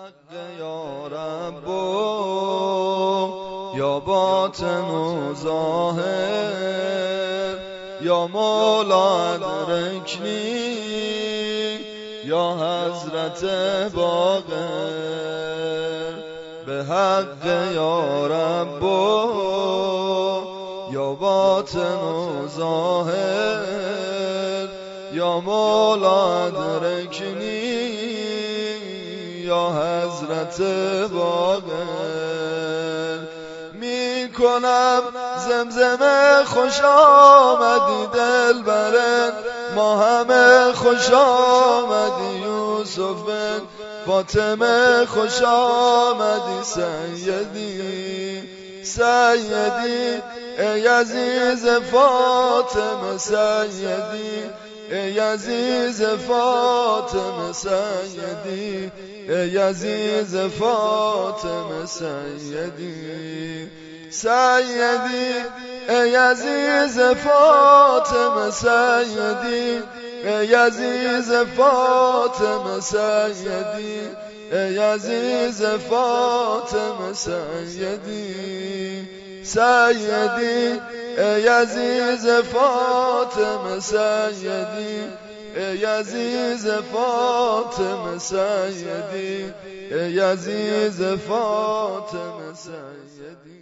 حق یا رب یا باطن و ظاهر یا مولا ادرکنی یا حضرت باقر به حق یا رب یا باطن و ظاهر یا مولا ادرکنی یا حضرت باقر می کنم زمزمه خوش آمدی دلبر ما همه خوش آمدی یوسف فاطمه خوش آمدی سیدی سیدی ای عزیز فاطمه سیدی ای عزیز فاطمه سیدی ای عزیز فاطمه سیدی سیدی ای عزیز فاطمه سیدی ای عزیز فاطمه سیدی ای عزیز فاطمه سیدی سیدی ای عزیز فاطمه سیدی ای عزیز فاطمه سیدی ای عزیز فاطمه سیدی